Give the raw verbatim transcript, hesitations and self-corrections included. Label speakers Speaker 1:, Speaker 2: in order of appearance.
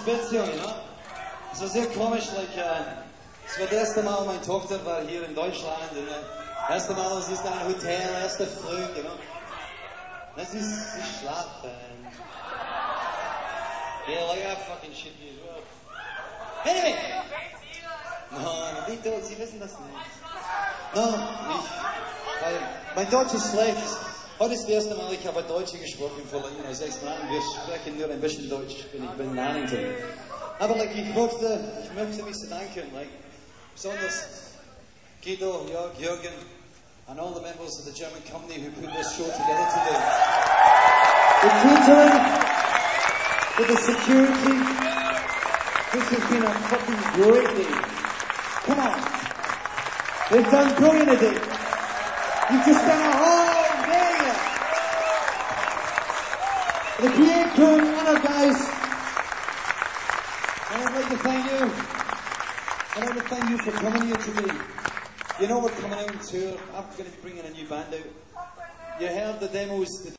Speaker 1: Beziehung, you know? Es war sehr komisch, like, uh, es war das erste Mal, meine Tochter war hier in Deutschland, und das uh, erste Mal, sie ist in einem Hotel, erster Flug, you know? Das ist, sie schlaft, and... Yeah, like, I fucking shit you as well. Anyway! No, die Deutsch, sie wissen das nicht. No, nicht. Weil, mein Deutsch ist schlecht. Heute ist das erste Mal, ich habe Deutsch gesprochen vor you know, sechs Monaten. Wir sprechen nur ein bisschen Deutsch, wenn ich bin in Arlington. Aber like, ich möchte, ich möchte mich bedanken, like, besonders Guido, Jörg, Jürgen, and all the members of the German company who put this show together today. The catering, with the security, this has been a fucking great day. Come on. They've done brilliant today. You've just done a whole day. The creative crew and our guys. And I'd like to thank you. I'd like to thank you for coming here today. You know we're coming out on tour. I'm going to be bringing a new band out. You heard the demos.